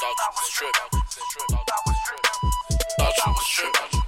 Thought you was trippin'.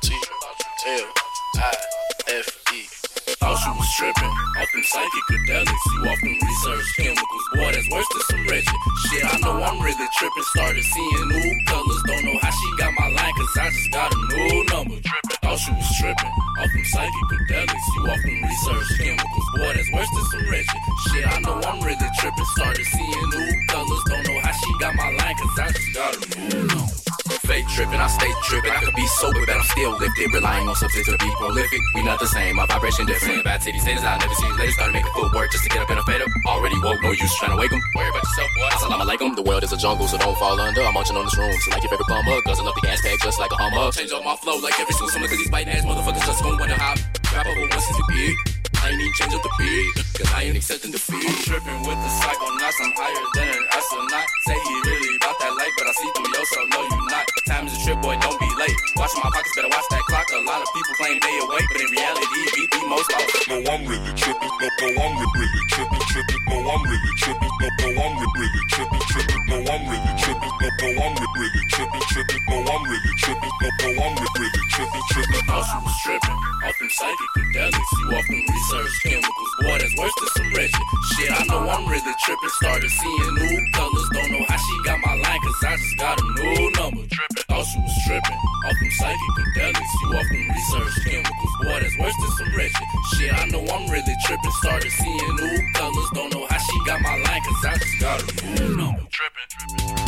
T-L-I-F-E. Thought you was trippin'. Off them psychedelics, you off them research chemicals. Boy, that's worse than some wretched shit. I know I'm really trippin'. Started seeing new colors. Don't know how she got my line, cause I just got a new number. Thought you was trippin'. Off them psychedelics, you off them research chemicals. Boy, that's worse than some wretched shit. I know I'm really trippin'. Started seeing new colors. Don't know how she got my line, cause I just got a new number. Fake trippin', I stay trippin'. I could be sober, but I'm still lifted. Relying on substance to be prolific. We not the same, my vibration different. Bad titties, haters, I never seen ladies. Started making footwork just to get up in a fade up. Already woke, no use trying to wake 'em. Worry about yourself, boy. Assalamu alaikum. The world is a jungle, so don't fall under. I'm munching on this room, so like your favorite bum hug. Guzzle up the gas bag just like a hummer. Change up my flow like every single summer, cause these biting ass motherfuckers just gon' wonder how. Rap over once is big. I ain't even change up the beat, cause I ain't accepting defeat. I'm trippin' with the psychonauts, I'm higher than an astronaut. Say he really about that life, but I see through your soul, no you not. Time is a trip, boy, don't be late. Watching my pockets, better watch that clock. A lot of people claim they awake, but in reality, beat the most lost. No, I'm really trippin'. No, I'm really trippin'. No, I'm really trippin'. No, I'm really trippin'. No, I'm really trippin'. No, I'm really trippin'. No, I'm really trippin'. No, I'm really trippin'. Thought you was trippin'. Off them psychedelics, you off them research chemicals. Boy, that's worse than some wretched shit. I know I'm really trippin'. Started seeing new colors. Don't know how she got my line, cause I just got a new number. Thought you was trippin'. Off them psychedelics, you off them research chemicals. Boy, that's worse than some wretched shit. I know I'm really trippin'. Started seeing new colors. Don't know how she got my line, cause I just got a new number. Trippin'.